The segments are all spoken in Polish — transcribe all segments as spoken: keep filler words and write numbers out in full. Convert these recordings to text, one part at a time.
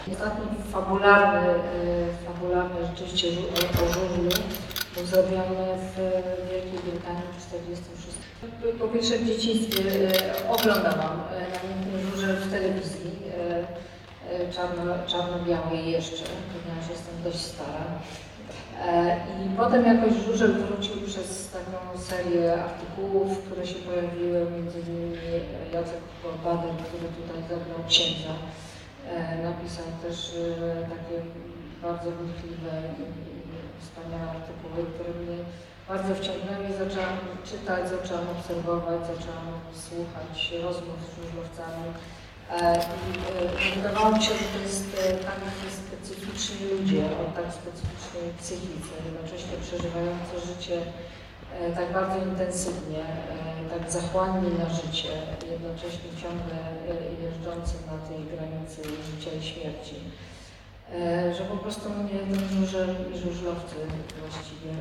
Ostatni fabularny, fabularny rzeczywiście o żużlu był zrobiony w Wielkiej Brytanii w tysiąc dziewięćset czterdziestym szóstym. Po pierwsze w dzieciństwie oglądałam namiętny żużel w telewizji, czarno, czarno-białej jeszcze, ponieważ jestem dość stara. I potem jakoś żużel wrócił przez taką serię artykułów, które się pojawiły, między innymi Jacek Bader, który tutaj zagrał księdza. Napisał też takie bardzo wnikliwe i wspaniałe artykuły, które mnie bardzo wciągnęły i zaczęłam czytać, zaczęłam obserwować, zaczęłam słuchać rozmów z żużlowcami. I wydawało mi się, że to jest tak specyficzni ludzie o tak specyficznej psychice, jednocześnie przeżywający życie tak bardzo intensywnie, tak zachłanni na życie, jednocześnie ciągle jeżdżący na tej granicy życia i śmierci. Że po prostu mnie ten żużel i żużlowcy właściwie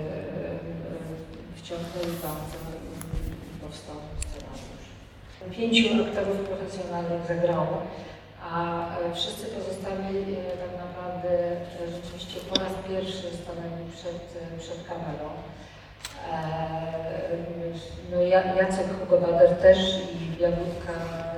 wciągnęli bardzo i powstał scenariusz. Pięciu aktorów profesjonalnych zagrało, a wszyscy pozostali tak naprawdę rzeczywiście po raz pierwszy stanęli przed, przed kamerą. No, Jacek Bader też i Jagódka,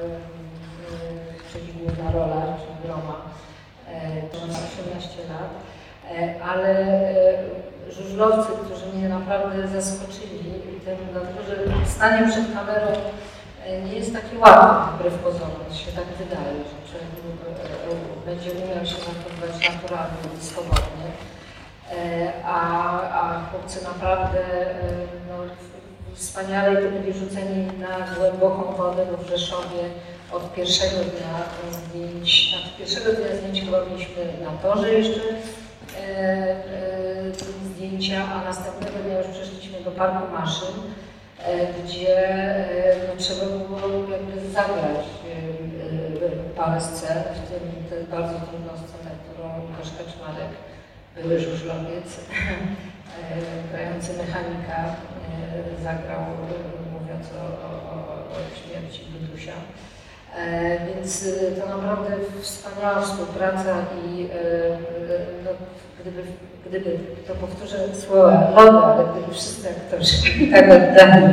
czyli główna rola, czyli Groma, ma osiemnaście lat, ale żużlowcy, którzy mnie naprawdę zaskoczyli tym, dlatego że stanie przed kamerą nie jest takie łatwe, wbrew pozorom, się tak wydaje, że człowiek będzie umiał się zachowywać naturalnie i swobodnie. A, a chłopcy naprawdę no, wspaniale to byli rzuceni na głęboką wodę, bo w Rzeszowie od pierwszego dnia zdjęć, od pierwszego dnia zdjęć chyba mieliśmy na torze jeszcze e, e, zdjęcia, a następnego dnia już przeszliśmy do Parku Maszyn, e, gdzie e, no, trzeba było jakby zagrać e, e, parę scen, w tym tę bardzo trudną scenę, którą Łukasz Kaczmarek, były żużlowiec, grający mechanika, zagrał, mówiąc o, o, o śmierci Dudusia. Więc to naprawdę wspaniała współpraca i no, gdyby, gdyby, to powtórzę słowa Loda, ale gdyby wszyscy aktorzy tak oddali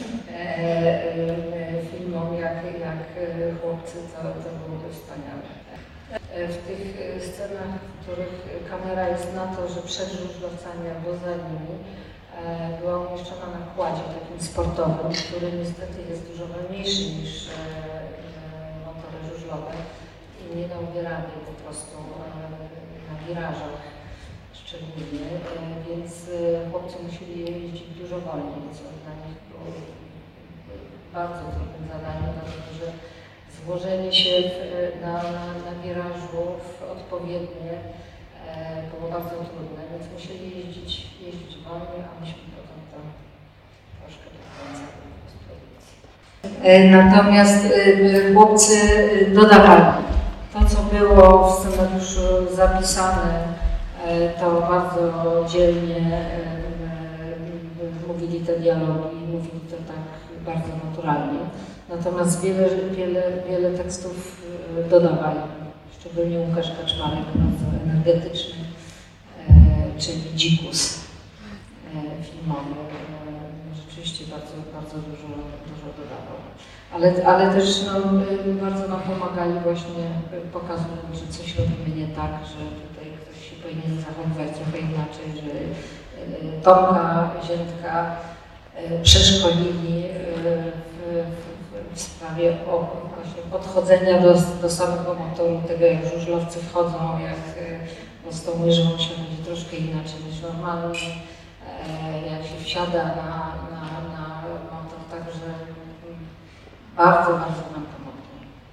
filmom jak, jak chłopcy, to, to byłoby wspaniałe. W tych scenach, w których kamera jest na to, że przed żużlowcami albo za nimi, była umieszczona na kładzie takim sportowym, który niestety jest dużo wolniejszy niż motory żużlowe i nie dał rady po prostu na wirażach szczególnie, więc chłopcy musieli jeździć dużo wolniej, co dla nich było bardzo trudnym zadaniem, dlatego że złożenie się w, na, na, na wirażu odpowiednie e, było bardzo trudne, więc musieli jeździć, jeździć wolniej, a myśmy potem to troszkę podkręcali w postprodukcji. E, natomiast e, chłopcy dodawali to, co było w scenariuszu zapisane, e, to bardzo dzielnie e, e, mówili te dialogi, mówili to tak bardzo naturalnie. Natomiast wiele, wiele, wiele tekstów dodawali, szczególnie Łukasz Kaczmarek, bardzo energetyczny, e, czyli dzikus e, filmowy. E, rzeczywiście bardzo, bardzo dużo, dużo dodawał. Ale, ale też no, bardzo nam pomagali właśnie pokazując, że coś robimy nie tak, że tutaj ktoś się powinien zachowywać trochę inaczej, że e, Tomka, Ziętka e, przeszkolili e, w, w sprawie o, właśnie podchodzenia do, do samego motoru, tego jak żużlowcy wchodzą, jak no, z tą łyżwą się będzie troszkę inaczej niż normalnie, e, jak się wsiada na, na, na motor, także bardzo, bardzo